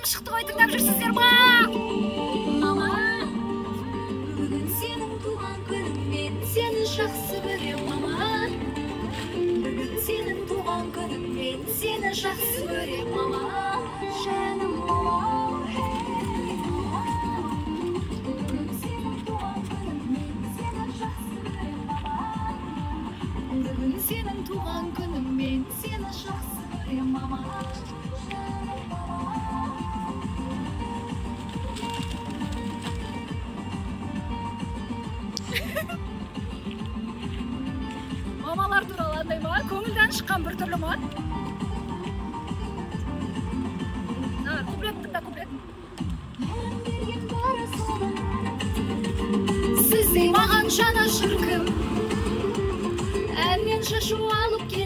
шықты ғой, тыңдап жүрсіздер ма? Мама, бүгін сенің туған күнің, мен сені жақсы көрем, мама. Бүгін сенің туған күнің, мен сені жақсы көрем, мама. Жаным, мама. Бүгін сенің туған күнің, мен сені жақсы көрем, мама. Бүгін сенің туған күнің, мен сені жақсы көрем, мама. Мамалар туралы андай ма? Көңілден шыққан бір түрлі ма? Куплет тыңда, куплет. Сіздей маған жаны шіркін, әннен шашу алып кел.